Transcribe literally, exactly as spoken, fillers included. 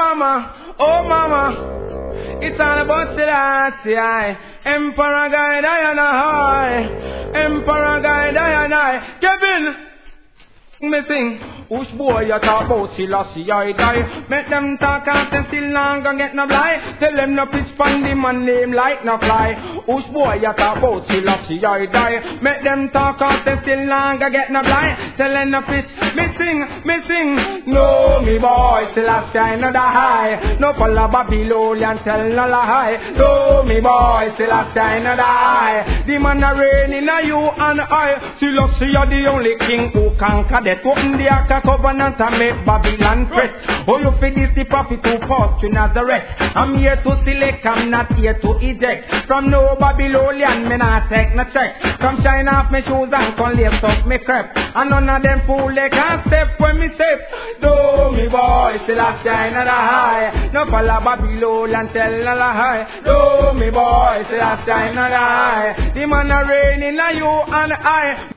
mama, oh mama. It's all about Selassie, I. Emperor guide I and I. Emperor guide I and I. Kevin, me sing. Who's boy you talk about Selassie I die? Make them talk and them still longer get no blind. Tell them no piss from the man name like no fly. Who's boy you talk about Selassie I die? Make them talk and them still longer get no blind. Tell them no piss. Me sing, me sing. No me boy Selassie I no die. No follow Babylonian tell no lie. No me boy Selassie I no die. The man a reign in a you and I. Selassie are the only king who conquer death. Open the ark covenant and make Babylon fret. Oh, you feed this the prophet who passed to Nazareth. I'm here to select, I'm not here to eject. From no Babylonian, me not take no check. Come shine off my shoes and come lift up me crep. And none of them fool they can't step when me step. Do me boy, still I shine at a high. No follow Babylonian tell no lie. Do me boy, still I shine at a high. The man a reign in a you and I.